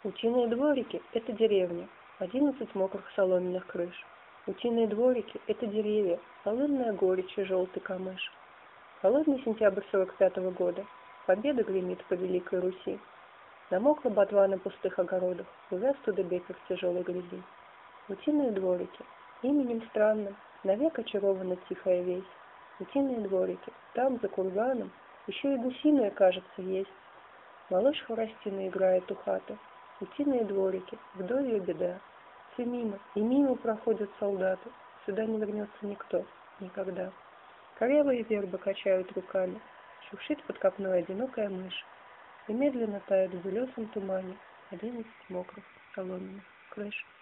Утиные дворики – это деревня, 11 мокрых соломенных крыш. Утиные дворики – это деревья, полынная горечь и желтый камыш. Холодный сентябрь 45-го года. Победа гремит по Великой Руси. Намокла ботва на пустых огородах, увяз Студебекер в тяжелой грязи. Утиные дворики. Именем странным, навек очарована тихая весь. Утиные дворики. Там, за курганом, еще и гусиная, кажется, есть. Малыш хворостиной играет у хаты. Утиные дворики, вдовья беда. Все мимо, и мимо проходят солдаты. Сюда не вернется никто, никогда. Корявые вербы качают руками. Шуршит под копной одинокая мышь. И медленно тает в белесом тумане 11 мокрых соломенных крыш.